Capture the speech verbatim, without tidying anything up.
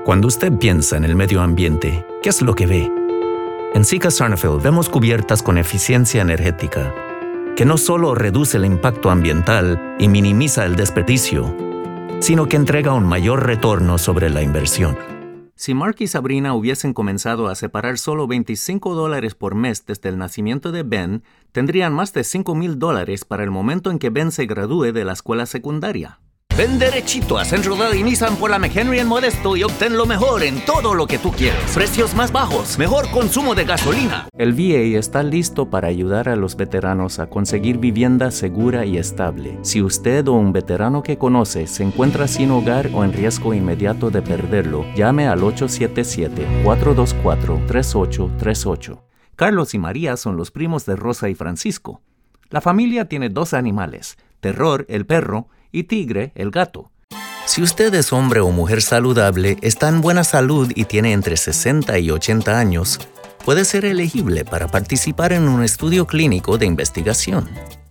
Cuando usted piensa en el medio ambiente, ¿qué es lo que ve? En Sika Sarnafil vemos cubiertas con eficiencia energética, que no solo reduce el impacto ambiental y minimiza el desperdicio, sino que entrega un mayor retorno sobre la inversión. Si Mark y Sabrina hubiesen comenzado a separar solo veinticinco dólares por mes desde el nacimiento de Ben, tendrían más de cinco mil dólares para el momento en que Ben se gradúe de la escuela secundaria. Ven derechito a Centro Daly Nissan por la McHenry en Modesto y obtén lo mejor en todo lo que tú quieres. Precios más bajos, mejor consumo de gasolina. El V A está listo para ayudar a los veteranos a conseguir vivienda segura y estable. Si usted o un veterano que conoce se encuentra sin hogar o en riesgo inmediato de perderlo, llame al ocho siete siete, cuatro dos cuatro, tres ocho tres ocho. Carlos y María son los primos de Rosa y Francisco. La familia tiene dos animales, Terror, el perro, y Tigre, el gato. Si usted es hombre o mujer saludable, está en buena salud y tiene entre sesenta y ochenta años, puede ser elegible para participar en un estudio clínico de investigación.